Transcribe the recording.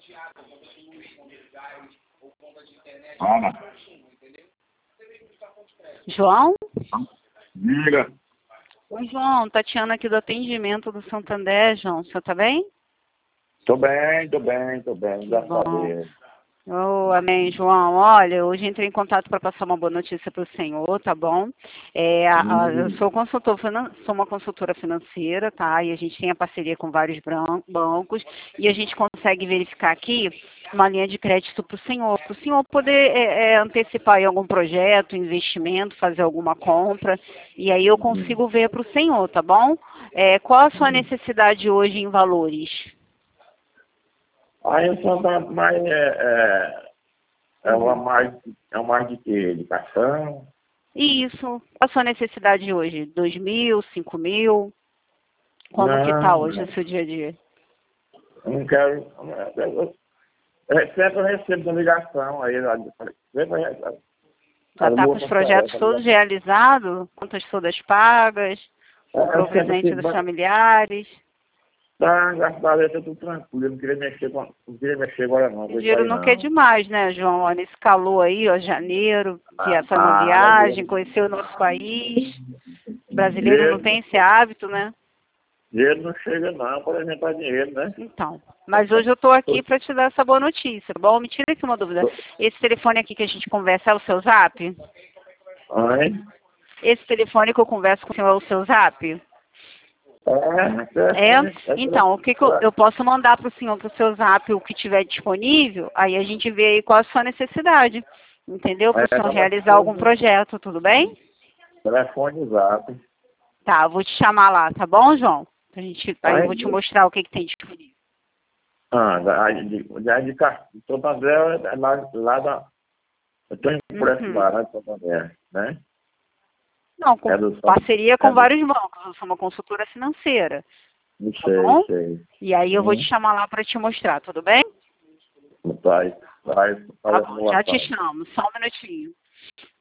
Fala. João? Diga. Oi, João. Tatiana aqui do atendimento do Santander, João. Você tá bem? Tô bem, graças a Bom. Deus. Oh, amém, João. Olha, hoje entrei em contato para passar uma boa notícia para o senhor, tá bom? Eu sou sou uma consultora financeira, tá? E a gente tem a parceria com vários bancos e a gente consegue verificar aqui uma linha de crédito para o senhor poder antecipar aí algum projeto, investimento, fazer alguma compra, e aí eu consigo ver para o senhor, tá bom? Qual a sua necessidade hoje em valores? Aí eu só dá mais, é mais de quê? De cartão? Isso. Qual a sua necessidade hoje? 2.000, 5.000? Como que tá Não, hoje o seu dia a dia? eu não quero. Sempre eu recebo uma ligação aí. Sempre eu recebo. Já está com os projetos todos realizados? Contas todas pagas? Comprou o presente dos familiares? Tá, graças a Deus, tá tudo tranquilo. Eu não queria mexer agora não. O dinheiro não quer demais, né, João? Olha, nesse calor aí, ó, janeiro, fazer uma viagem, conhecer o nosso país. O brasileiro não tem esse hábito, né? Dinheiro não chega não, por exemplo, é dinheiro, né? Então, mas hoje eu estou aqui para te dar essa boa notícia, tá bom? Me tira aqui uma dúvida. Esse telefone aqui que a gente conversa é o seu zap? Oi? Esse telefone que eu converso com o senhor é o seu zap? Então, o que eu posso mandar para o senhor, para o seu zap, o que tiver disponível, aí a gente vê aí qual a sua necessidade, entendeu? Para o senhor realizar algum projeto, tudo bem? Telefone zap. Tá, eu vou te chamar lá, tá bom, João? Aí eu vou te mostrar o que tem disponível. De Santo André, lá da... Eu estou indo por esse lá de Santo André, né? Não, com parceria com vários bancos. Eu sou uma consultora financeira. Não Tá bom? sei. E aí eu vou te chamar lá para te mostrar, tudo bem? Vai. Tá bom, já te chamo. Só um minutinho.